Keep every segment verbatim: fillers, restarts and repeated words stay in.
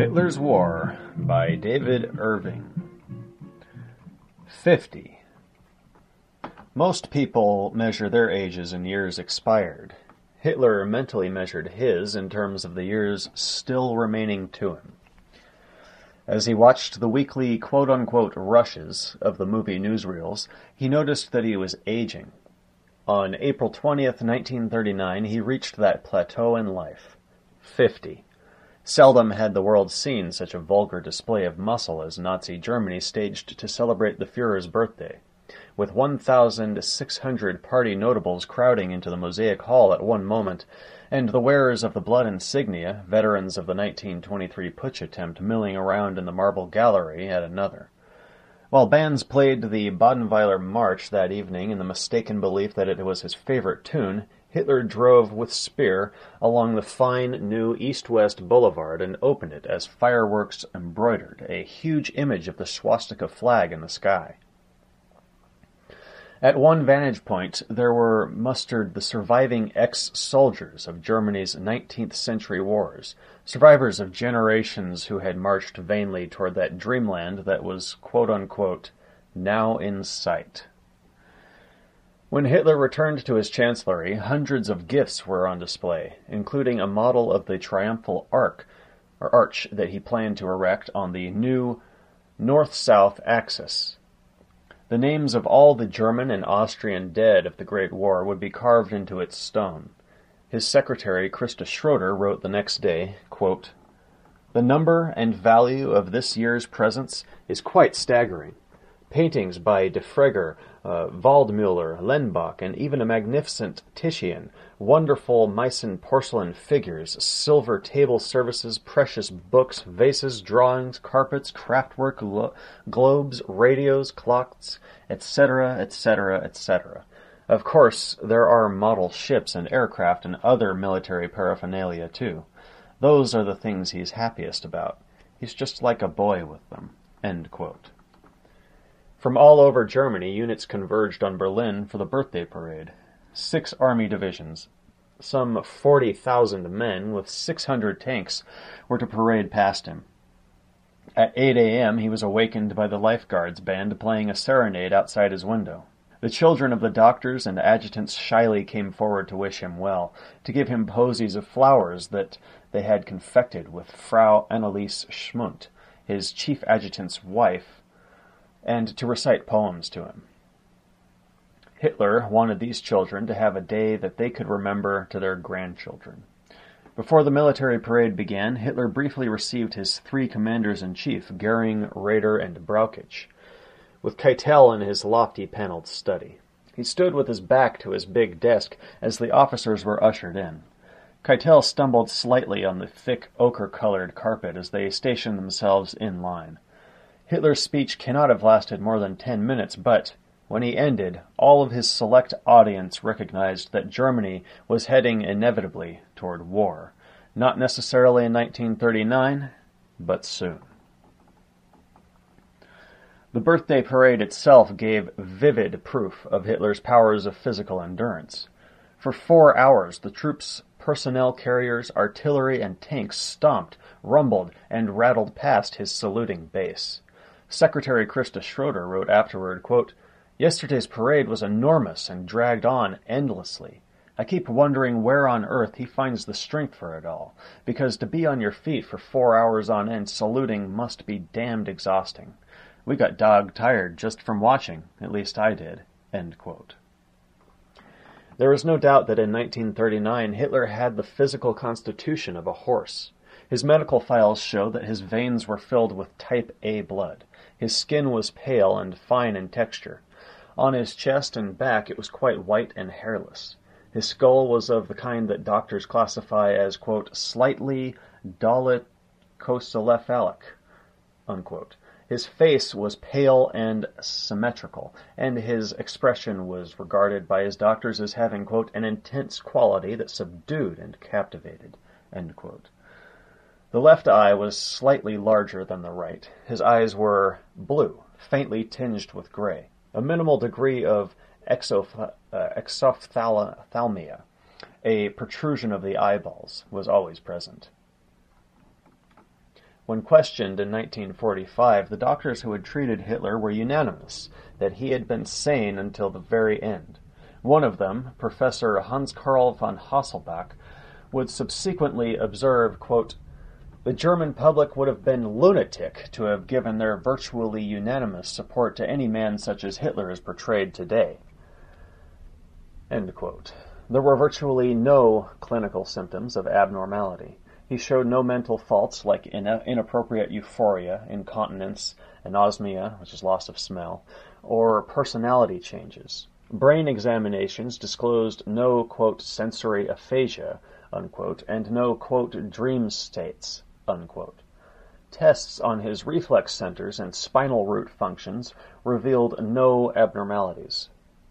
Hitler's War by David Irving. fifty. Most people measure their ages in years expired. Hitler mentally measured his in terms of the years still remaining to him. As he watched the weekly quote-unquote rushes of the movie newsreels, he noticed that he was aging. On April twentieth, nineteen thirty-nine, he reached that plateau in life. Fifty. Seldom had the world seen such a vulgar display of muscle as Nazi Germany staged to celebrate the Führer's birthday. With one thousand six hundred party notables crowding into the Mosaic Hall at one moment, and the wearers of the blood insignia, veterans of the nineteen twenty-three putsch attempt, milling around in the Marble Gallery at another. While bands played the Badenweiler March that evening in the mistaken belief that it was his favorite tune, Hitler drove with Speer along the fine new east-west boulevard and opened it as fireworks embroidered a huge image of the swastika flag in the sky. At one vantage point, there were mustered the surviving ex-soldiers of Germany's nineteenth century wars, survivors of generations who had marched vainly toward that dreamland that was, quote-unquote, now in sight. When Hitler returned to his chancellery, hundreds of gifts were on display, including a model of the triumphal arch, or arch that he planned to erect on the new north-south axis. The names of all the German and Austrian dead of the Great War would be carved into its stone. His secretary, Christa Schroeder, wrote the next day, quote, "The number and value of this year's presents is quite staggering. Paintings by Defregger, uh, Waldmüller, Lenbach, and even a magnificent Titian, wonderful Meissen porcelain figures, silver table services, precious books, vases, drawings, carpets, craftwork, lo- globes, radios, clocks, et cetera, et cetera, et cetera. Of course, there are model ships and aircraft and other military paraphernalia, too. Those are the things he's happiest about. He's just like a boy with them." End quote. From all over Germany, units converged on Berlin for the birthday parade. Six army divisions, some forty thousand men with six hundred tanks, were to parade past him. At eight a.m., he was awakened by the lifeguards band playing a serenade outside his window. The children of the doctors and adjutants shyly came forward to wish him well, to give him posies of flowers that they had confected with Frau Anneliese Schmundt, his chief adjutant's wife, and to recite poems to him. Hitler wanted these children to have a day that they could remember to their grandchildren. Before the military parade began, Hitler briefly received his three commanders-in-chief, Goering, Raeder, and Brauchitsch, with Keitel in his lofty paneled study. He stood with his back to his big desk as the officers were ushered in. Keitel stumbled slightly on the thick ochre-colored carpet as they stationed themselves in line. Hitler's speech cannot have lasted more than ten minutes, but when he ended, all of his select audience recognized that Germany was heading inevitably toward war. Not necessarily in nineteen thirty-nine, but soon. The birthday parade itself gave vivid proof of Hitler's powers of physical endurance. For four hours, the troops' personnel carriers, artillery, and tanks stomped, rumbled, and rattled past his saluting base. Secretary Christa Schroeder wrote afterward, quote, "Yesterday's parade was enormous and dragged on endlessly. I keep wondering where on earth he finds the strength for it all, because to be on your feet for four hours on end saluting must be damned exhausting. We got dog-tired just from watching, at least I did." End quote. There is no doubt that in nineteen thirty-nine Hitler had the physical constitution of a horse. His medical files show that his veins were filled with type A blood. His skin was pale and fine in texture. On his chest and back it was quite white and hairless. His skull was of the kind that doctors classify as, quote, slightly dolichocephalic, unquote. His face was pale and symmetrical, and his expression was regarded by his doctors as having, quote, an intense quality that subdued and captivated, end quote. The left eye was slightly larger than the right. His eyes were blue, faintly tinged with gray. A minimal degree of exoph- uh, exophthalmia, a protrusion of the eyeballs, was always present. When questioned in nineteen forty-five, the doctors who had treated Hitler were unanimous that he had been sane until the very end. One of them, Professor Hans Karl von Hasselbach, would subsequently observe, quote, "The German public would have been lunatic to have given their virtually unanimous support to any man such as Hitler is portrayed today." End quote. There were virtually no clinical symptoms of abnormality. He showed no mental faults like in- inappropriate euphoria, incontinence, anosmia, which is loss of smell, or personality changes. Brain examinations disclosed no, quote, sensory aphasia, unquote, and no, quote, dream states, unquote. Tests on his reflex centers and spinal root functions revealed no abnormalities.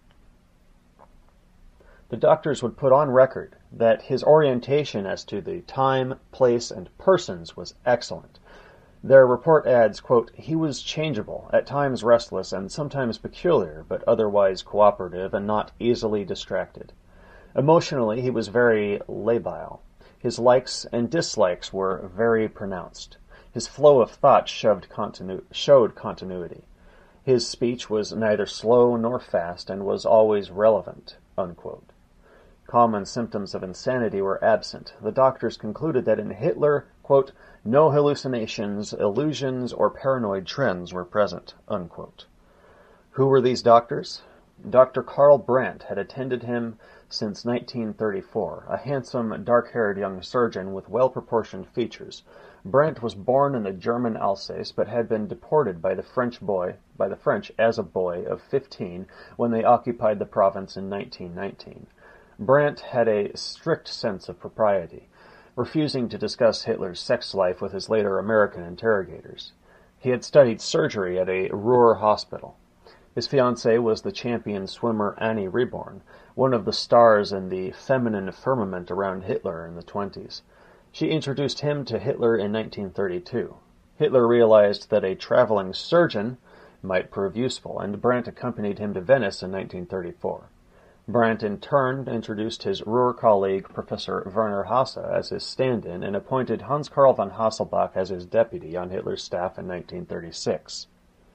The doctors would put on record that his orientation as to the time, place, and persons was excellent. Their report adds, quote, "He was changeable, at times restless and sometimes peculiar, but otherwise cooperative and not easily distracted. Emotionally, he was very labile. His likes and dislikes were very pronounced. His flow of thought shoved continu- showed continuity. His speech was neither slow nor fast and was always relevant," unquote. Common symptoms of insanity were absent. The doctors concluded that in Hitler, quote, "no hallucinations, illusions, or paranoid trends were present," unquote. Who were these doctors? Doctor Karl Brandt had attended him since nineteen thirty-four, a handsome, dark-haired young surgeon with well-proportioned features. Brandt was born in the German Alsace, but had been deported by the French boy, by the French as a boy of fifteen when they occupied the province in nineteen nineteen. Brandt had a strict sense of propriety, refusing to discuss Hitler's sex life with his later American interrogators. He had studied surgery at a Ruhr hospital. His fiancée was the champion swimmer Annie Reborn, one of the stars in the feminine firmament around Hitler in the twenties. She introduced him to Hitler in nineteen thirty-two. Hitler realized that a traveling surgeon might prove useful, and Brandt accompanied him to Venice in nineteen thirty-four. Brandt in turn introduced his Ruhr colleague Professor Werner Hasse as his stand-in and appointed Hans Karl von Hasselbach as his deputy on Hitler's staff in nineteen thirty-six.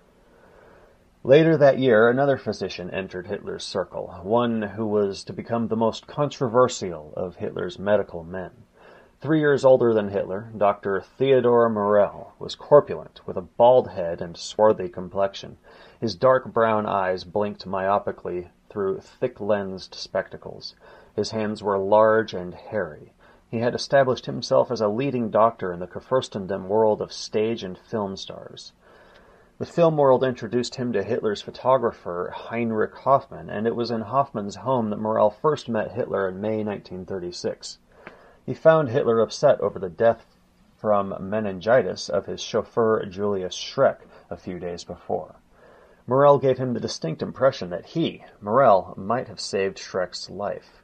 Later that year, another physician entered Hitler's circle, one who was to become the most controversial of Hitler's medical men. Three years older than Hitler, Doctor Theodor Morell was corpulent, with a bald head and swarthy complexion. His dark brown eyes blinked myopically through thick-lensed spectacles. His hands were large and hairy. He had established himself as a leading doctor in the Kurfürstendom world of stage and film stars. The film world introduced him to Hitler's photographer, Heinrich Hoffmann, and it was in Hoffmann's home that Morell first met Hitler in May nineteen thirty-six. He found Hitler upset over the death from meningitis of his chauffeur Julius Schreck a few days before. Morell gave him the distinct impression that he, Morell, might have saved Schreck's life.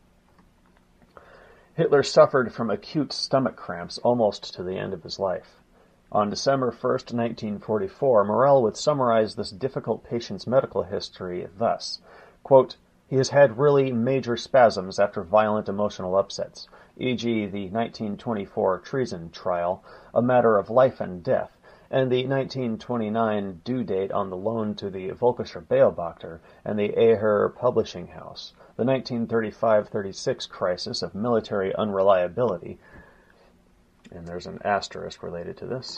Hitler suffered from acute stomach cramps almost to the end of his life. On December first, nineteen forty-four, Morell would summarize this difficult patient's medical history thus, quote, "He has had really major spasms after violent emotional upsets, for example the nineteen twenty-four treason trial, a matter of life and death, and the nineteen twenty-nine due date on the loan to the Völkischer Beobachter and the Eher Publishing House, the nineteen thirty-five thirty-six crisis of military unreliability," and there's an asterisk related to this,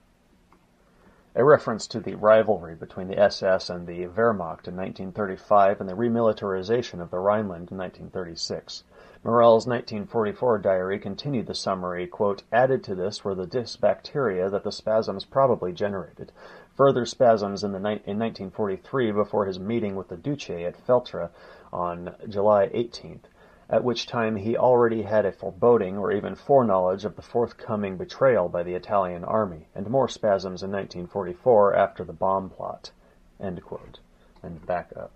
a reference to the rivalry between the S S and the Wehrmacht in nineteen thirty-five and the remilitarization of the Rhineland in nineteen thirty-six. Morell's nineteen forty-four diary continued the summary, quote, "Added to this were the dysbacteria that the spasms probably generated. Further spasms in, the ni- in nineteen forty-three before his meeting with the Duce at Feltre on July eighteenth, at which time he already had a foreboding or even foreknowledge of the forthcoming betrayal by the Italian army, and more spasms in nineteen forty-four after the bomb plot." End quote. And back up.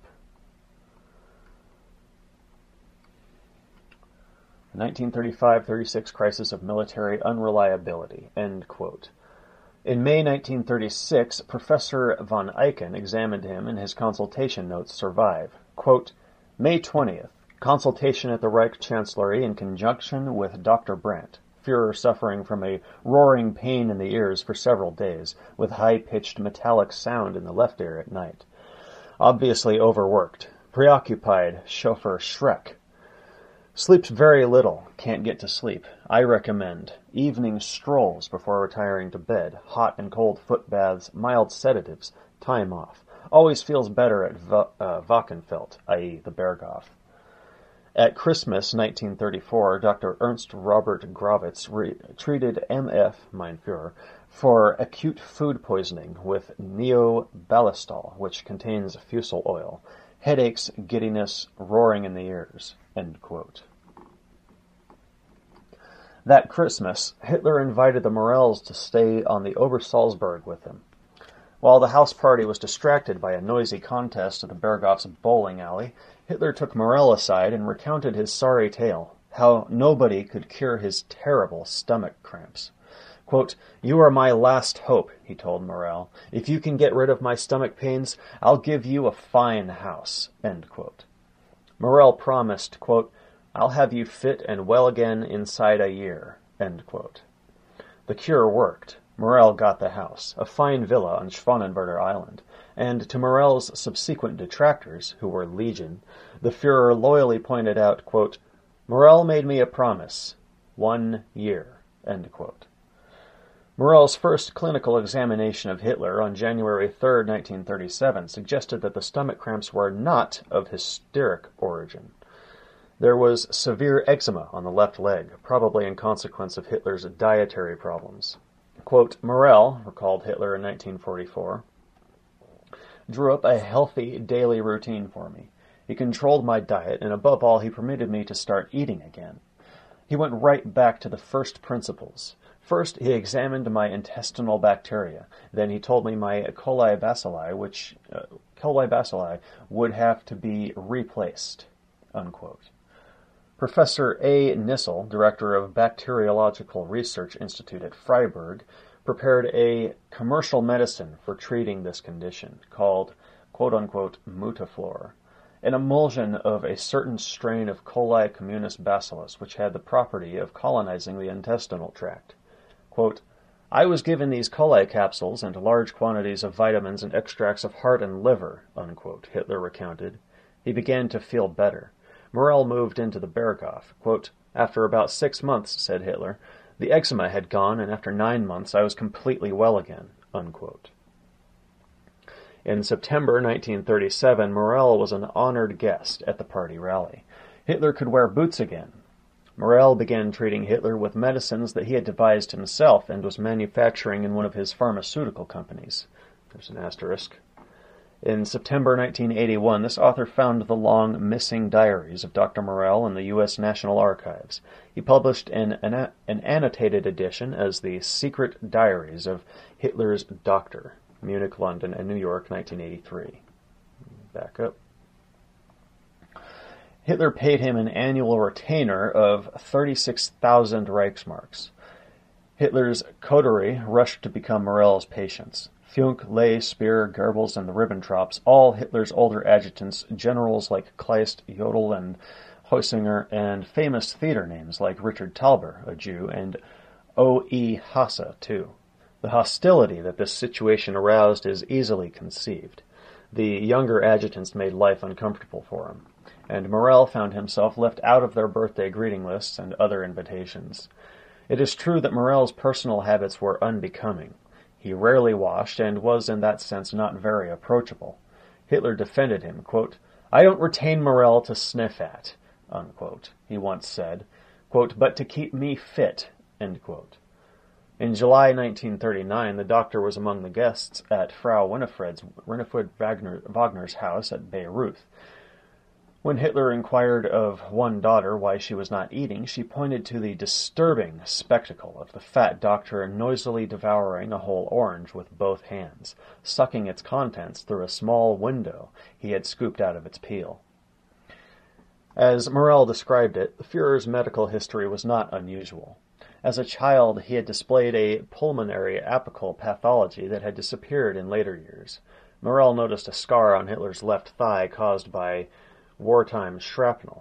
nineteen thirty-five thirty-six crisis of military unreliability. End quote. In May nineteen thirty-six, Professor von Eichen examined him, and his consultation notes survive. Quote, "May twentieth. Consultation at the Reich Chancellery in conjunction with Doctor Brandt. Führer suffering from a roaring pain in the ears for several days, with high-pitched metallic sound in the left ear at night. Obviously overworked. Preoccupied chauffeur Schreck. Sleeps very little, can't get to sleep. I recommend evening strolls before retiring to bed, hot and cold foot baths, mild sedatives, time off. Always feels better at Va- uh, Wachenfeld, that is the Berghof. At Christmas nineteen thirty-four, Doctor Ernst Robert Grawitz re- treated M F, mein Führer, for acute food poisoning with neobalistol, which contains fusel oil. Headaches, giddiness, roaring in the ears. End quote. That Christmas, Hitler invited the Morels to stay on the Obersalzberg with him. While the house party was distracted by a noisy contest at the Berghof's bowling alley, Hitler took Morel aside and recounted his sorry tale, how nobody could cure his terrible stomach cramps. Quote, "You are my last hope," he told Morel. "If you can get rid of my stomach pains, I'll give you a fine house." End quote. Morel promised, quote, "I'll have you fit and well again inside a year." End quote. The cure worked. Morel got the house, a fine villa on Schwanenberger Island, and to Morel's subsequent detractors, who were legion, the Führer loyally pointed out, quote, "Morel made me a promise. One year." End quote. Morel's first clinical examination of Hitler on January third, nineteen thirty-seven, suggested that the stomach cramps were not of hysteric origin. There was severe eczema on the left leg, probably in consequence of Hitler's dietary problems. Quote, "Morel," recalled Hitler in nineteen forty-four, "drew up a healthy daily routine for me. He controlled my diet, and above all, he permitted me to start eating again. He went right back to the first principles. First, he examined my intestinal bacteria. Then he told me my coli bacilli, which uh, coli bacilli would have to be replaced." Unquote. Professor A. Nissel, director of Bacteriological Research Institute at Freiburg, prepared a commercial medicine for treating this condition called, quote-unquote, Mutaflor, an emulsion of a certain strain of coli communis bacillus, which had the property of colonizing the intestinal tract. Quote, "I was given these coli capsules and large quantities of vitamins and extracts of heart and liver," unquote, Hitler recounted. He began to feel better. Morel moved into the Berghof. Quote, "After about six months," said Hitler, "the eczema had gone, and after nine months I was completely well again." Unquote. In September nineteen thirty-seven, Morel was an honored guest at the party rally. Hitler could wear boots again. Morel began treating Hitler with medicines that he had devised himself and was manufacturing in one of his pharmaceutical companies. There's an asterisk. In September nineteen eighty-one, this author found the long missing diaries of Doctor Morel in the U S National Archives. He published an, an, an annotated edition as the Secret Diaries of Hitler's Doctor, Munich, London, and New York, nineteen eighty-three. Back up. Hitler paid him an annual retainer of thirty-six thousand Reichsmarks. Hitler's coterie rushed to become Morel's patients. Funk, Ley, Speer, Goebbels, and the Ribbentrops, all Hitler's older adjutants, generals like Kleist, Jodl, and Heusinger, and famous theater names like Richard Tauber, a Jew, and O E. Hasse, too. The hostility that this situation aroused is easily conceived. The younger adjutants made life uncomfortable for him, and Morel found himself left out of their birthday greeting lists and other invitations. It is true that Morel's personal habits were unbecoming. He rarely washed and was in that sense not very approachable. Hitler defended him, quote, "I don't retain Morel to sniff at," unquote, he once said, quote, "but to keep me fit," end quote. In July nineteen thirty-nine, the doctor was among the guests at Frau Winifred's, Winifred Wagner, Wagner's house at Bayreuth. When Hitler inquired of one daughter why she was not eating, she pointed to the disturbing spectacle of the fat doctor noisily devouring a whole orange with both hands, sucking its contents through a small window he had scooped out of its peel. As Morel described it, the Führer's medical history was not unusual. As a child, he had displayed a pulmonary apical pathology that had disappeared in later years. Morel noticed a scar on Hitler's left thigh caused by wartime shrapnel.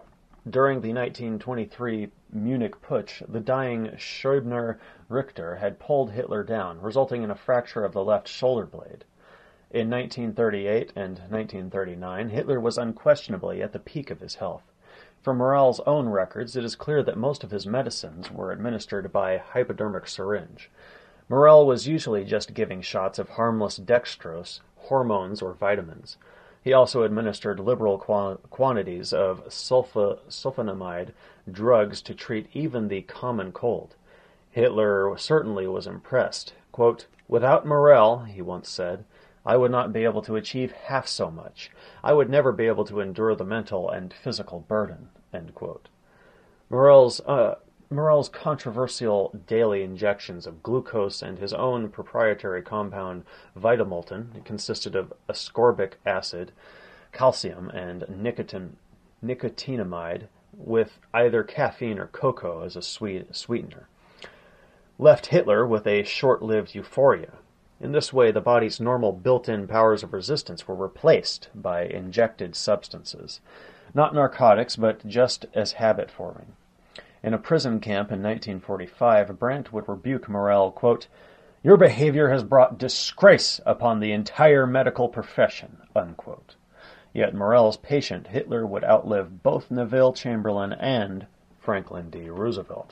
During the nineteen twenty-three Munich Putsch, the dying Schöbner Richter had pulled Hitler down, resulting in a fracture of the left shoulder blade. In nineteen thirty-eight and nineteen thirty-nine, Hitler was unquestionably at the peak of his health. From Morell's own records, it is clear that most of his medicines were administered by hypodermic syringe. Morell was usually just giving shots of harmless dextrose, hormones, or vitamins. He also administered liberal qu- quantities of sulfa- sulfonamide drugs to treat even the common cold. Hitler certainly was impressed. Quote, "Without Morell," he once said, "I would not be able to achieve half so much. I would never be able to endure the mental and physical burden." End quote. Morell's, uh, Morell's controversial daily injections of glucose and his own proprietary compound Vitamultin consisted of ascorbic acid, calcium, and nicotine, nicotinamide with either caffeine or cocoa as a sweet, sweetener, left Hitler with a short-lived euphoria. In this way, the body's normal built-in powers of resistance were replaced by injected substances. Not narcotics, but just as habit-forming. In a prison camp in nineteen forty-five, Brandt would rebuke Morell, quote, "Your behavior has brought disgrace upon the entire medical profession," unquote. Yet Morell's patient Hitler would outlive both Neville Chamberlain and Franklin D. Roosevelt.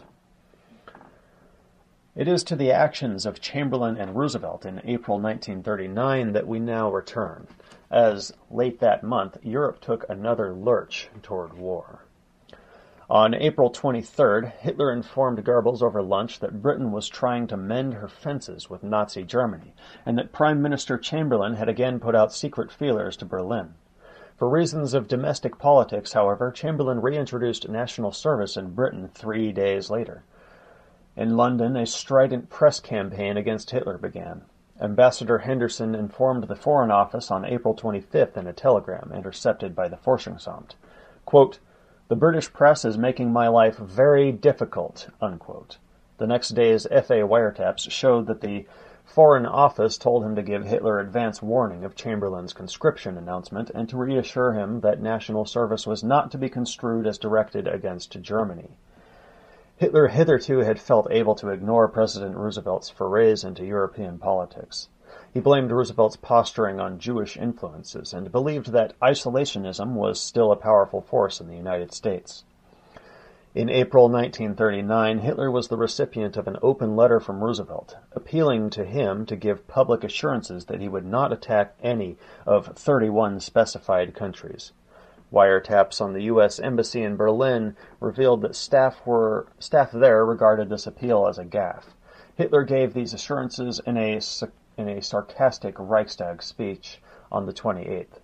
It is to the actions of Chamberlain and Roosevelt in April nineteen thirty-nine that we now return, as late that month Europe took another lurch toward war. On April twenty-third, Hitler informed Goebbels over lunch that Britain was trying to mend her fences with Nazi Germany, and that Prime Minister Chamberlain had again put out secret feelers to Berlin. For reasons of domestic politics, however, Chamberlain reintroduced national service in Britain three days later. In London, a strident press campaign against Hitler began. Ambassador Henderson informed the Foreign Office on April twenty-fifth in a telegram intercepted by the Forschungsamt, quote, "The British press is making my life very difficult," unquote. The next day's F A wiretaps showed that the Foreign Office told him to give Hitler advance warning of Chamberlain's conscription announcement and to reassure him that national service was not to be construed as directed against Germany. Hitler hitherto had felt able to ignore President Roosevelt's forays into European politics. He blamed Roosevelt's posturing on Jewish influences and believed that isolationism was still a powerful force in the United States. In April nineteen thirty-nine, Hitler was the recipient of an open letter from Roosevelt, appealing to him to give public assurances that he would not attack any of thirty-one specified countries. Wiretaps on the U S Embassy in Berlin revealed that staff were staff there regarded this appeal as a gaffe. Hitler gave these assurances in a in a sarcastic Reichstag speech on the twenty-eighth.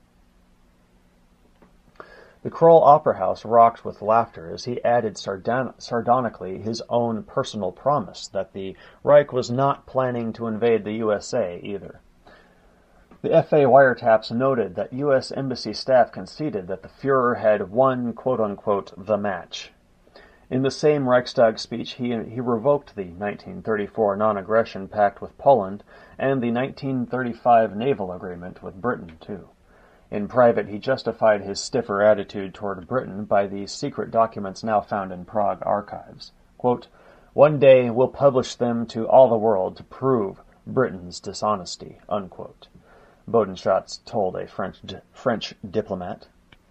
The Kroll Opera House rocked with laughter as he added sardon- sardonically his own personal promise that the Reich was not planning to invade the U S A either. The F A wiretaps noted that U S Embassy staff conceded that the Fuhrer had won, quote-unquote, the match. In the same Reichstag speech, he, he revoked the nineteen thirty-four non-aggression pact with Poland and the nineteen thirty-five naval agreement with Britain, too. In private, he justified his stiffer attitude toward Britain by the secret documents now found in Prague archives. Quote, "One day we'll publish them to all the world to prove Britain's dishonesty," unquote. Bodenschatz told a French, di- French diplomat.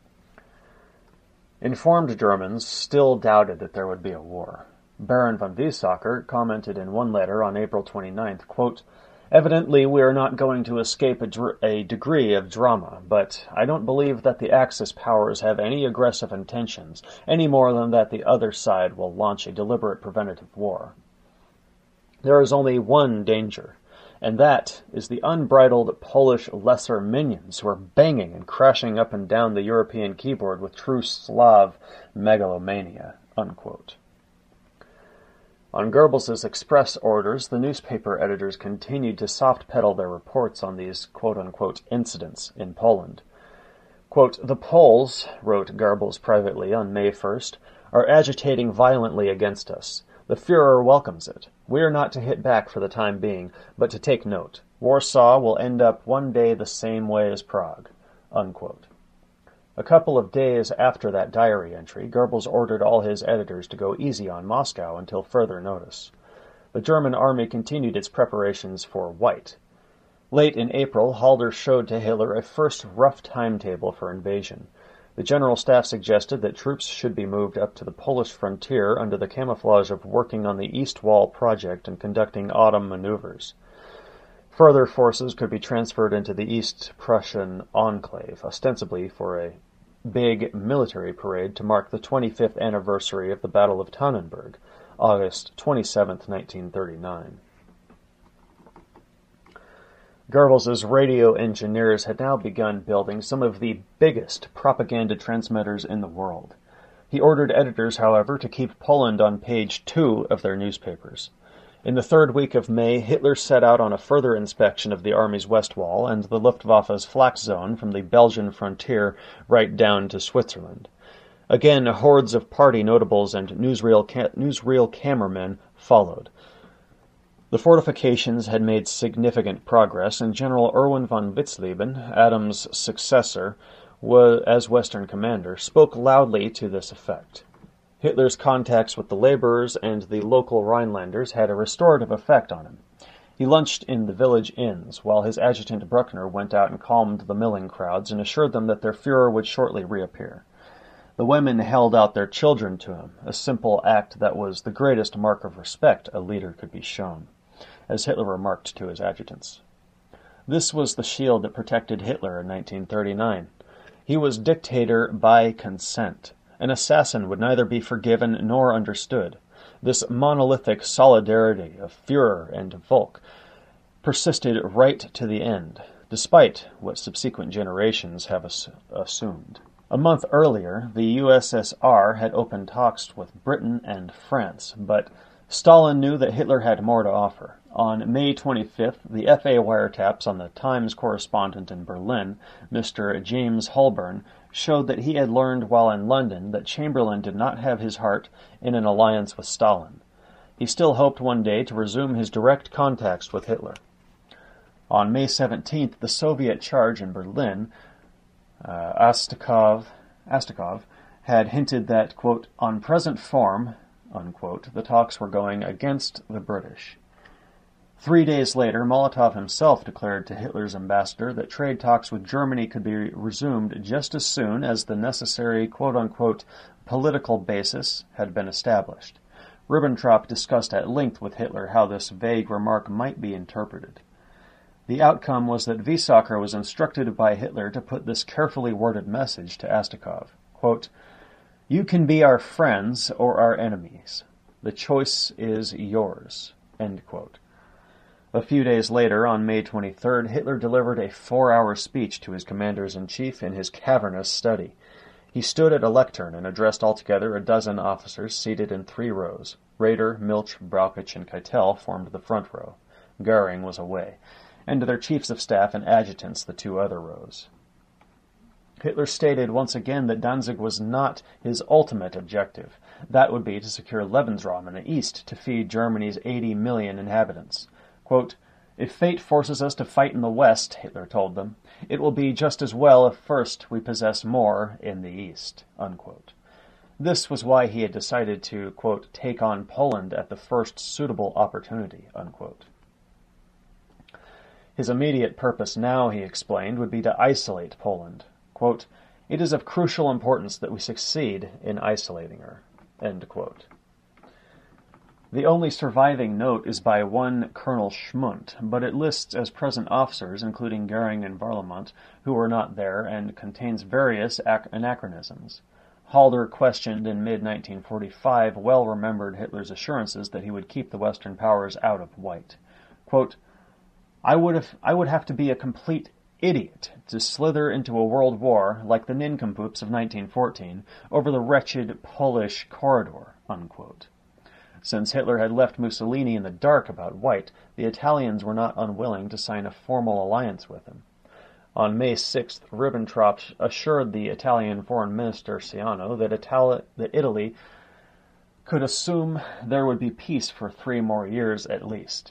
Informed Germans still doubted that there would be a war. Baron von Weizsäcker commented in one letter on April twenty-ninth, quote, "Evidently we are not going to escape a, dr- a degree of drama, but I don't believe that the Axis powers have any aggressive intentions, any more than that the other side will launch a deliberate preventative war. There is only one danger, and that is the unbridled Polish lesser minions who are banging and crashing up and down the European keyboard with true Slav megalomania," unquote. On Goebbels' express orders, the newspaper editors continued to soft-pedal their reports on these quote-unquote incidents in Poland. Quote, "The Poles," wrote Goebbels privately on May first, "are agitating violently against us. The Führer welcomes it. We are not to hit back for the time being, but to take note. Warsaw will end up one day the same way as Prague," unquote. A couple of days after that diary entry, Goebbels ordered all his editors to go easy on Moscow until further notice. The German army continued its preparations for White. Late in April, Halder showed to Hitler a first rough timetable for invasion. The General Staff suggested that troops should be moved up to the Polish frontier under the camouflage of working on the East Wall project and conducting autumn maneuvers. Further forces could be transferred into the East Prussian enclave, ostensibly for a big military parade to mark the twenty-fifth anniversary of the Battle of Tannenberg, August twenty-seventh, nineteen thirty-nine. Goebbels' radio engineers had now begun building some of the biggest propaganda transmitters in the world. He ordered editors, however, to keep Poland on page two of their newspapers. In the third week of May, Hitler set out on a further inspection of the army's west wall and the Luftwaffe's flak zone from the Belgian frontier right down to Switzerland. Again, hordes of party notables and newsreel, ca- newsreel cameramen followed. The fortifications had made significant progress, and General Erwin von Witzleben, Adams' successor, was, as Western commander, spoke loudly to this effect. Hitler's contacts with the laborers and the local Rhinelanders had a restorative effect on him. He lunched in the village inns, while his adjutant Bruckner went out and calmed the milling crowds and assured them that their Führer would shortly reappear. The women held out their children to him, a simple act that was the greatest mark of respect a leader could be shown, as Hitler remarked to his adjutants. This was the shield that protected Hitler in nineteen thirty-nine. He was dictator by consent. An assassin would neither be forgiven nor understood. This monolithic solidarity of Führer and Volk persisted right to the end, despite what subsequent generations have ass- assumed. A month earlier, the U S S R had opened talks with Britain and France, but Stalin knew that Hitler had more to offer. On May twenty-fifth, the F A wiretaps on the Times correspondent in Berlin, Mister James Holborn, showed that he had learned while in London that Chamberlain did not have his heart in an alliance with Stalin. He still hoped one day to resume his direct contacts with Hitler. On May seventeenth, the Soviet charge in Berlin, uh, Astakov, Astakov had hinted that, quote, on present form, unquote, the talks were going against the British. Three days later, Molotov himself declared to Hitler's ambassador that trade talks with Germany could be resumed just as soon as the necessary quote-unquote political basis had been established. Ribbentrop discussed at length with Hitler how this vague remark might be interpreted. The outcome was that Wiesacker was instructed by Hitler to put this carefully worded message to Astakov, quote, you can be our friends or our enemies. The choice is yours, end quote. A few days later, on May twenty-third, Hitler delivered a four-hour speech to his commanders-in-chief in his cavernous study. He stood at a lectern and addressed altogether a dozen officers seated in three rows. Raeder, Milch, Brauchitsch, and Keitel formed the front row. Goering was away, and their chiefs of staff and adjutants the two other rows. Hitler stated once again that Danzig was not his ultimate objective. That would be to secure Lebensraum in the east to feed Germany's eighty million inhabitants. Quote, if fate forces us to fight in the west, Hitler told them, it will be just as well if first we possess more in the east, unquote. This was why he had decided to, quote, take on Poland at the first suitable opportunity, unquote. His immediate purpose now, he explained, would be to isolate Poland. Quote, it is of crucial importance that we succeed in isolating her, end quote. The only surviving note is by one Colonel Schmundt, but it lists as present officers, including Goering and Varlamont, who were not there, and contains various ac- anachronisms. Halder, questioned in mid nineteen forty-five, well remembered Hitler's assurances that he would keep the Western powers out of White. Quote, I would have, I would have to be a complete idiot to slither into a world war, like the nincompoops of nineteen fourteen, over the wretched Polish corridor, unquote. Since Hitler had left Mussolini in the dark about White, the Italians were not unwilling to sign a formal alliance with him. On May sixth, Ribbentrop assured the Italian Foreign Minister Ciano that, Itali- that Italy could assume there would be peace for three more years at least.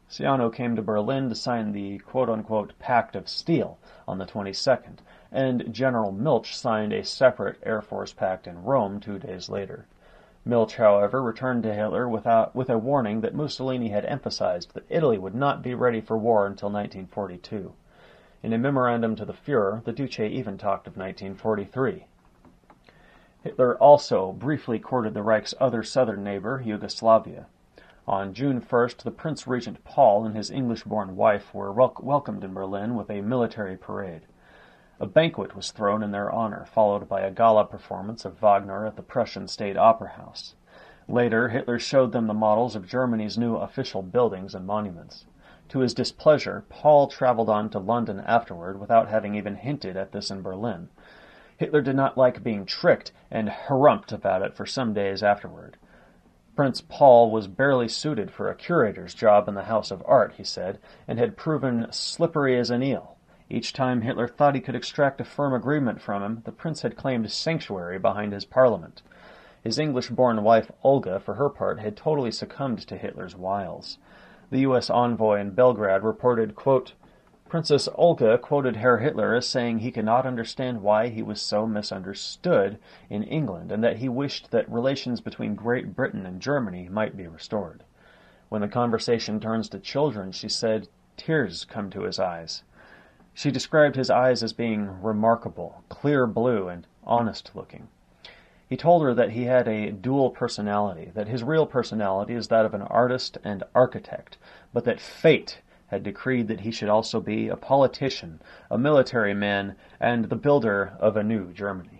Ciano came to Berlin to sign the quote-unquote Pact of Steel on the twenty-second, and General Milch signed a separate Air Force pact in Rome two days later. Milch, however, returned to Hitler without, with a warning that Mussolini had emphasized that Italy would not be ready for war until nineteen forty-two. In a memorandum to the Führer, the Duce even talked of nineteen forty-three. Hitler also briefly courted the Reich's other southern neighbor, Yugoslavia. On June first, the Prince Regent Paul and his English-born wife were wel- welcomed in Berlin with a military parade. A banquet was thrown in their honor, followed by a gala performance of Wagner at the Prussian State Opera House. Later, Hitler showed them the models of Germany's new official buildings and monuments. To his displeasure, Paul traveled on to London afterward without having even hinted at this in Berlin. Hitler did not like being tricked and harumphed about it for some days afterward. Prince Paul was barely suited for a curator's job in the House of Art, he said, and had proven slippery as an eel. Each time Hitler thought he could extract a firm agreement from him, the prince had claimed sanctuary behind his parliament. His English-born wife, Olga, for her part, had totally succumbed to Hitler's wiles. The U S envoy in Belgrade reported, quote, Princess Olga quoted Herr Hitler as saying he could not understand why he was so misunderstood in England, and that he wished that relations between Great Britain and Germany might be restored. When the conversation turns to children, she said, tears come to his eyes. She described his eyes as being remarkable, clear blue, and honest-looking. He told her that he had a dual personality, that his real personality is that of an artist and architect, but that fate had decreed that he should also be a politician, a military man, and the builder of a new Germany.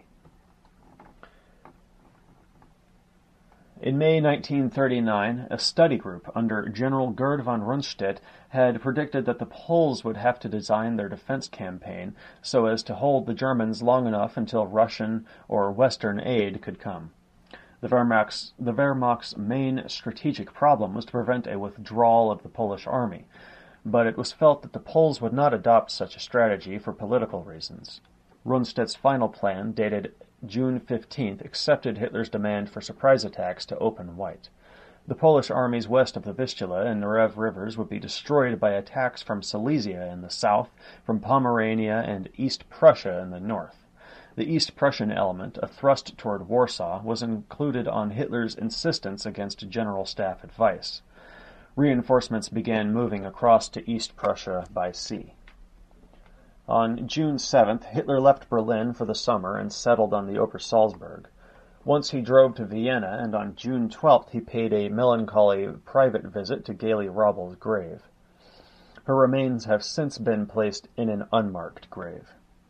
In May nineteen thirty-nine, a study group under General Gerd von Rundstedt had predicted that the Poles would have to design their defense campaign so as to hold the Germans long enough until Russian or Western aid could come. The Wehrmacht's, the Wehrmacht's main strategic problem was to prevent a withdrawal of the Polish army, but it was felt that the Poles would not adopt such a strategy for political reasons. Rundstedt's final plan, dated June fifteenth, accepted Hitler's demand for surprise attacks to open white. The Polish armies west of the Vistula and Narev rivers would be destroyed by attacks from Silesia in the south, from Pomerania and East Prussia in the north. The East Prussian element, a thrust toward Warsaw, was included on Hitler's insistence against General Staff advice. Reinforcements began moving across to East Prussia by sea. On June seventh, Hitler left Berlin for the summer and settled on the Obersalzberg. Once he drove to Vienna, and on June twelfth he paid a melancholy private visit to Gaily Raubel's grave. Her remains have since been placed in an unmarked grave.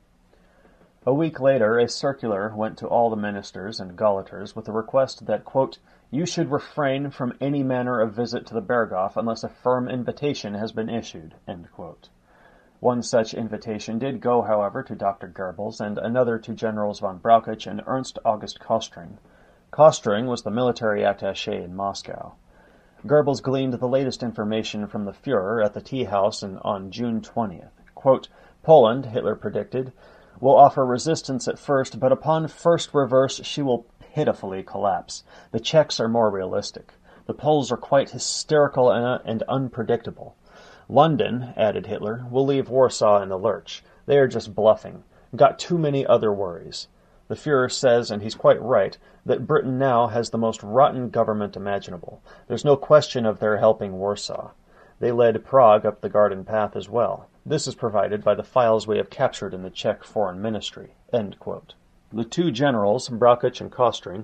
A week later, a circular went to all the ministers and Gauleiters with a request that, quote, you should refrain from any manner of visit to the Berghof unless a firm invitation has been issued, end quote. One such invitation did go, however, to Doctor Goebbels, and another to Generals von Brauchitsch and Ernst August Kostring. Kostring was the military attaché in Moscow. Goebbels gleaned the latest information from the Führer at the tea house on June twentieth. Quote, Poland, Hitler predicted, will offer resistance at first, but upon first reverse she will pitifully collapse. The Czechs are more realistic. The Poles are quite hysterical and, and unpredictable. London, added Hitler, will leave Warsaw in the lurch. They are just bluffing. Got too many other worries. The Führer says, and he's quite right, that Britain now has the most rotten government imaginable. There's no question of their helping Warsaw. They led Prague up the garden path as well. This is provided by the files we have captured in the Czech Foreign Ministry. End quote. The two generals, Brauchitsch and Kostring,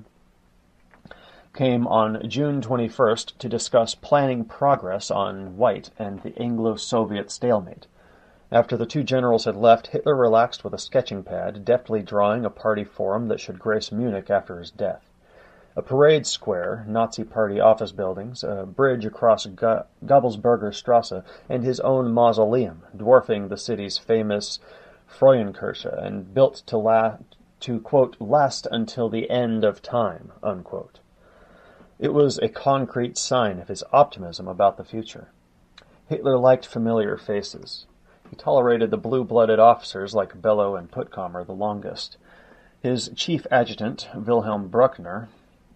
came on June twenty-first to discuss planning progress on White and the Anglo-Soviet stalemate. After the two generals had left, Hitler relaxed with a sketching pad, deftly drawing a party forum that should grace Munich after his death. A parade square, Nazi party office buildings, a bridge across Go- Gabelsberger Strasse, and his own mausoleum, dwarfing the city's famous Frauenkirche, and built to, la- to quote, last until the end of time, unquote. It was a concrete sign of his optimism about the future. Hitler liked familiar faces. He tolerated the blue-blooded officers like Bellow and Puttkamer the longest. His chief adjutant, Wilhelm Bruckner,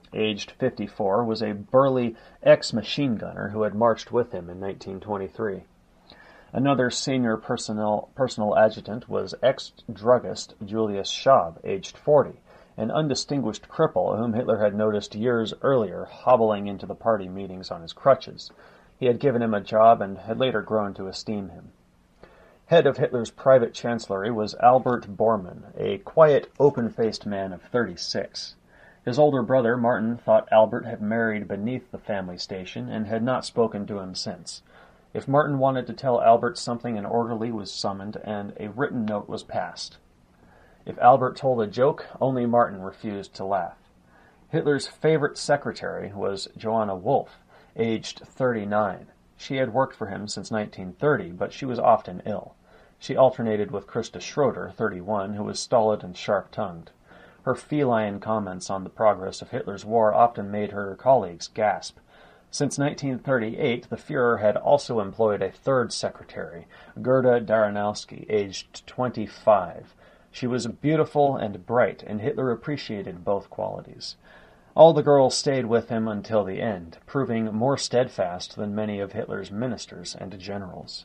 aged fifty-four, was a burly ex-machine gunner who had marched with him in nineteen twenty-three. Another senior personnel, personal adjutant was ex-druggist Julius Schaub, aged forty, an undistinguished cripple whom Hitler had noticed years earlier hobbling into the party meetings on his crutches. He had given him a job and had later grown to esteem him. Head of Hitler's private chancellery was Albert Bormann, a quiet, open-faced man of thirty-six. His older brother, Martin, thought Albert had married beneath the family station and had not spoken to him since. If Martin wanted to tell Albert something, an orderly was summoned and a written note was passed. If Albert told a joke, only Martin refused to laugh. Hitler's favorite secretary was Johanna Wolff, aged thirty-nine. She had worked for him since nineteen thirty, but she was often ill. She alternated with Christa Schroeder, thirty-one, who was stolid and sharp-tongued. Her feline comments on the progress of Hitler's war often made her colleagues gasp. Since nineteen thirty-eight, the Führer had also employed a third secretary, Gerda Daranowski, aged twenty-five. She was beautiful and bright, and Hitler appreciated both qualities. All the girls stayed with him until the end, proving more steadfast than many of Hitler's ministers and generals.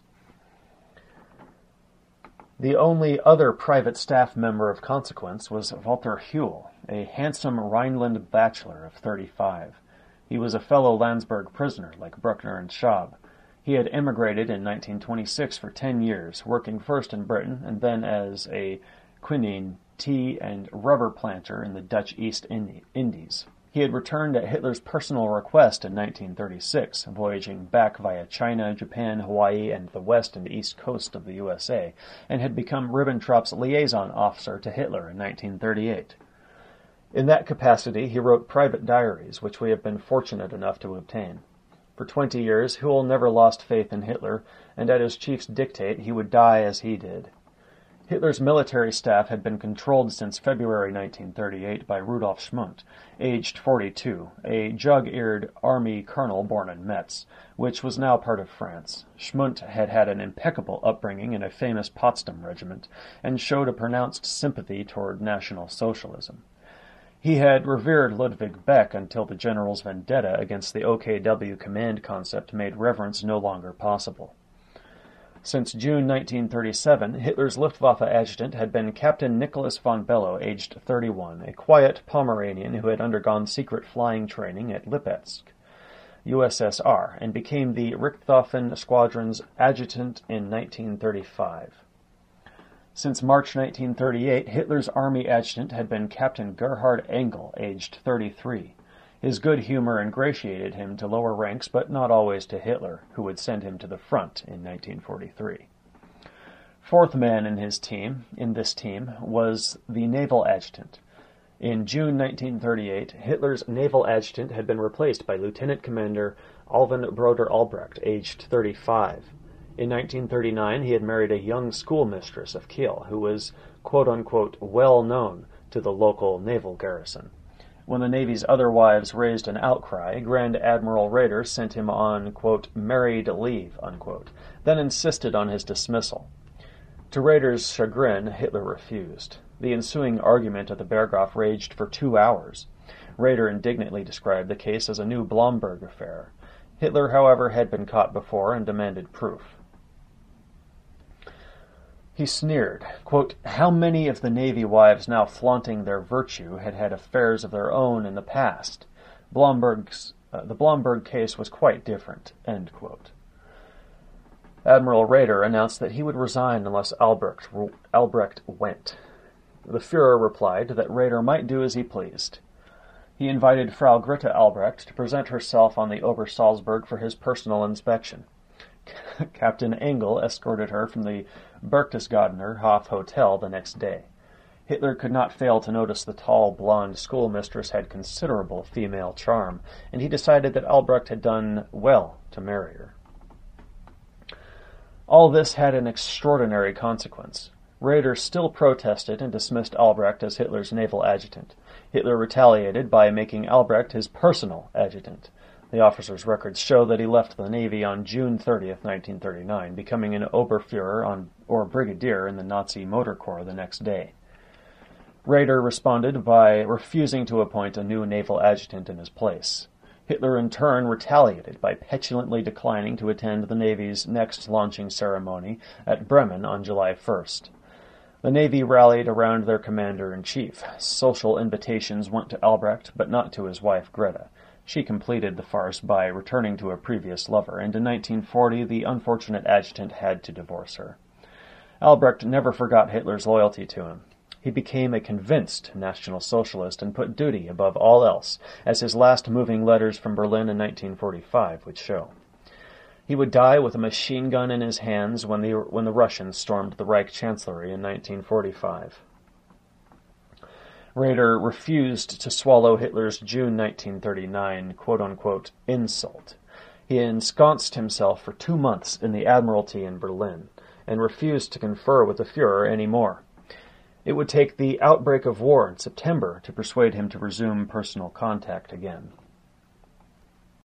The only other private staff member of consequence was Walter Huell, a handsome Rhineland bachelor of thirty-five. He was a fellow Landsberg prisoner, like Bruckner and Schaub. He had emigrated in nineteen twenty-six for ten years, working first in Britain and then as a quinine, tea, and rubber planter in the Dutch East Indies. He had returned at Hitler's personal request in nineteen thirty-six, voyaging back via China, Japan, Hawaii, and the west and east coast of the U S A, and had become Ribbentrop's liaison officer to Hitler in nineteen thirty-eight. In that capacity, he wrote private diaries, which we have been fortunate enough to obtain. For twenty years, Huell never lost faith in Hitler, and at his chief's dictate he would die as he did. Hitler's military staff had been controlled since February nineteen thirty-eight by Rudolf Schmundt, aged forty-two, a jug-eared army colonel born in Metz, which was now part of France. Schmundt had had an impeccable upbringing in a famous Potsdam regiment, and showed a pronounced sympathy toward National Socialism. He had revered Ludwig Beck until the general's vendetta against the O K W command concept made reverence no longer possible. Since June nineteen thirty-seven, Hitler's Luftwaffe adjutant had been Captain Nicholas von Bellow, aged thirty-one, a quiet Pomeranian who had undergone secret flying training at Lipetsk, U S S R, and became the Richthofen Squadron's adjutant in nineteen thirty-five. Since March nineteen thirty-eight, Hitler's army adjutant had been Captain Gerhard Engel, aged thirty-three. His good humor ingratiated him to lower ranks, but not always to Hitler, who would send him to the front in nineteen forty-three. Fourth man in his team, in this team, was the naval adjutant. In June nineteen thirty-eight, Hitler's naval adjutant had been replaced by Lieutenant Commander Alvin Broder Albrecht, aged thirty-five. In nineteen thirty-nine, he had married a young schoolmistress of Kiel, who was, quote-unquote, well known to the local naval garrison. When the Navy's other wives raised an outcry, Grand Admiral Raeder sent him on, quote, married leave, unquote, then insisted on his dismissal. To Raeder's chagrin, Hitler refused. The ensuing argument at the Berghof raged for two hours. Raeder indignantly described the case as a new Blomberg affair. Hitler, however, had been caught before and demanded proof. He sneered, quote, how many of the Navy wives now flaunting their virtue had had affairs of their own in the past? Blomberg's, uh, the Blomberg case was quite different, end quote. Admiral Raeder announced that he would resign unless Albrecht, Albrecht went. The Führer replied that Raeder might do as he pleased. He invited Frau Grete Albrecht to present herself on the Obersalzberg for his personal inspection. Captain Engel escorted her from the Berchtesgadener Hof Hotel the next day. Hitler could not fail to notice the tall, blonde schoolmistress had considerable female charm, and he decided that Albrecht had done well to marry her. All this had an extraordinary consequence. Raeder still protested and dismissed Albrecht as Hitler's naval adjutant. Hitler retaliated by making Albrecht his personal adjutant. The officer's records show that he left the Navy on June thirtieth, nineteen thirty-nine, becoming an Oberführer on, or brigadier in the Nazi Motor Corps the next day. Raeder responded by refusing to appoint a new naval adjutant in his place. Hitler in turn retaliated by petulantly declining to attend the Navy's next launching ceremony at Bremen on July first. The Navy rallied around their commander-in-chief. Social invitations went to Albrecht, but not to his wife Greta. She completed the farce by returning to a previous lover, and in nineteen forty the unfortunate adjutant had to divorce her. Albrecht never forgot Hitler's loyalty to him. He became a convinced National Socialist and put duty above all else, as his last moving letters from Berlin in nineteen forty-five would show. He would die with a machine gun in his hands when the, when the Russians stormed the Reich Chancellery in nineteen forty-five. Raeder refused to swallow Hitler's June nineteen thirty-nine quote-unquote insult. He ensconced himself for two months in the Admiralty in Berlin, and refused to confer with the Führer any more. It would take the outbreak of war in September to persuade him to resume personal contact again.